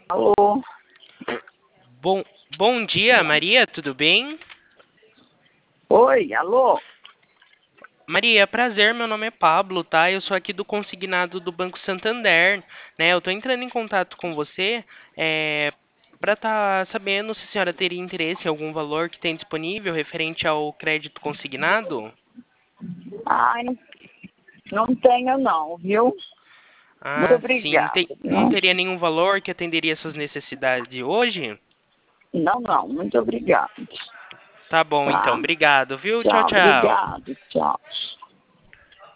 Alô? Bom, bom dia, Maria, tudo bem? Oi, alô? Maria, prazer, meu nome é Pablo, tá? Eu sou aqui do consignado do Banco Santander, né? Eu tô entrando em contato com você, para estar sabendo se a senhora teria interesse em algum valor que tem disponível referente ao crédito consignado. Ai, não tenho não, viu? Muito Ah, sim. obrigada. Não Não, teria nenhum valor que atenderia suas necessidades hoje? não, muito obrigada. Tá bom, então. Tá? Obrigado, viu? Tchau, Tchau, tchau. obrigado, tchau.